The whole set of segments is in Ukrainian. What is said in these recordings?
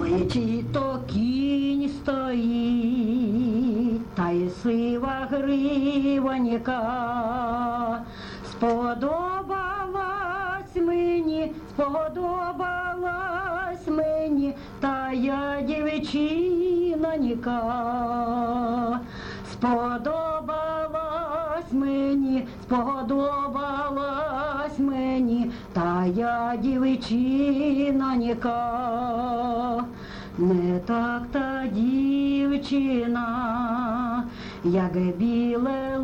Ой, чи то кінь стоїть, та й сива гривонька, сподобалась мені, та я дівчинонька, сподобалась мені, та я дівчинонька. Не так та дівчина, як біле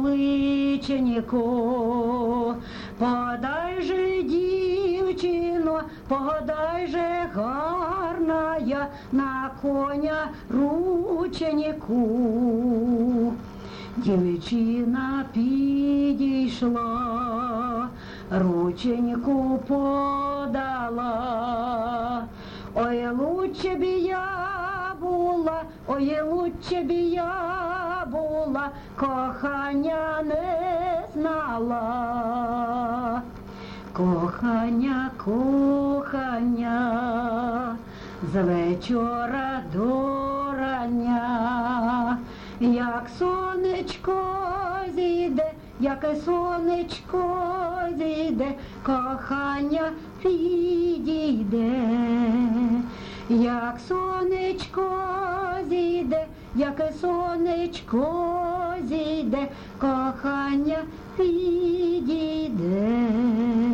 личенько. Подай же, дівчино, подай же гарная, на коня рученьку. Дівчина підійшла, рученьку подала. Ой, лучше б я була, кохання не знала. Кохання, з вечора до рання, як сонечко зійде, кохання підійде. Як сонечко зійде, кохання підійде.